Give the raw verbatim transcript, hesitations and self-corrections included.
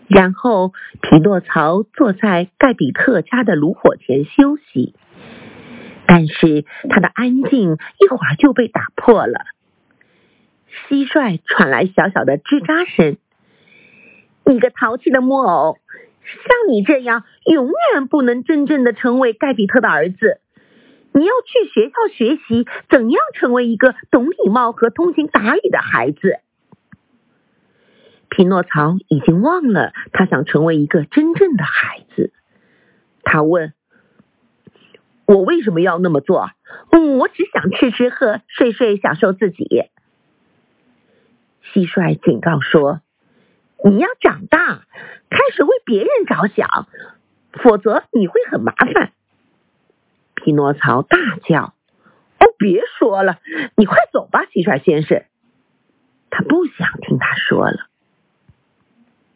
然后匹诺曹坐在盖比特家的炉火前休息，但是他的安静一会儿就被打破了。蟋蟀传来小小的吱喳声。你个淘气的木偶，像你这样永远不能真正的成为盖比特的儿子。你要去学校学习怎样成为一个懂礼貌和通情达理的孩子。匹诺曹已经忘了他想成为一个真正的孩子。他问，我为什么要那么做？嗯，我只想吃吃喝睡睡享受自己。蟋蟀警告说，你要长大，开始为别人着想，否则你会很麻烦。匹诺曹大叫，哦，别说了，你快走吧，蟋蟀先生。他不想听他说了。